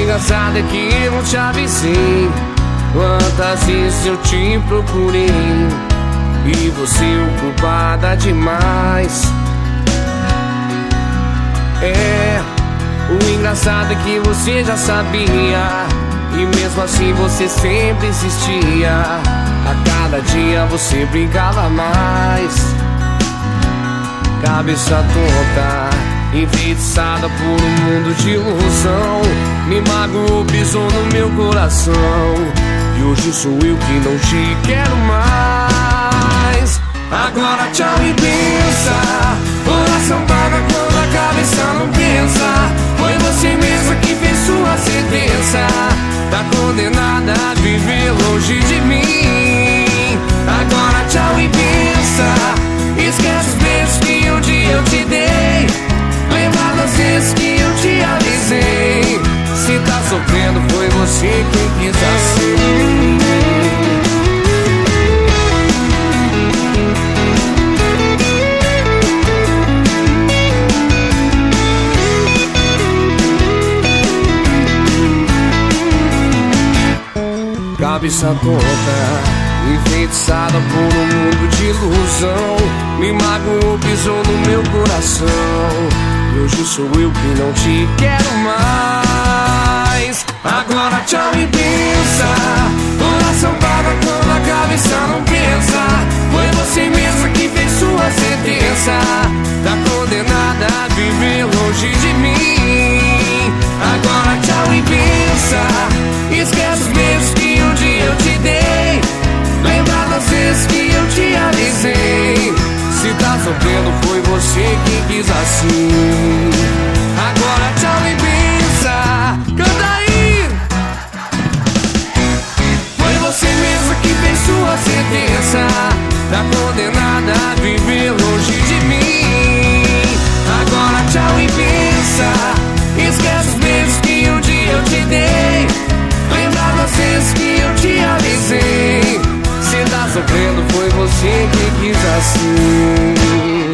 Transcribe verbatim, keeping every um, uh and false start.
engraçado é que eu não te avisei. Quantas vezes eu te procurei e você ocupada demais. É, o engraçado é que você já sabia e mesmo assim você sempre insistia. A cada dia você brincava mais. Cabeça tonta, enfeitiçada por um mundo de ilusão, me magoou, pisou no meu coração. E hoje sou eu que não te quero mais. Agora tchau e pensa, coração paga quando a cabeça não pensa. Foi você mesma que fez sua sentença. Tá condenada a viver longe de mim. Agora tchau e pensa, esquece os beijos que um dia eu te dei. Lembra das vezes que eu te avisei. Se tá sofrendo foi você quem quis assim. Cabeça tonta, enfeitiçada por um mundo de ilusão, me magoou, pisou no meu coração. E hoje sou eu que não te quero mais. Agora tchau e pensa, coração paga quando a cabeça não pensa. Foi você mesma que fez sua sentença. Tá condenada a viver longe de mim. Agora tchau e pensa, esquece os beijos que um dia eu te dei. Lembra das vezes que eu te avisei. Se tá sofrendo foi você quem quis assim. Agora tchau e pensa, canta aí. Foi você mesma que fez sua sentença. Tá condenada a viver longe de mim. Agora tchau e pensa, esquece os beijos que um dia eu te dei. Lembra das vezes que eu te avisei. Se tá sofrendo foi você que quis assim.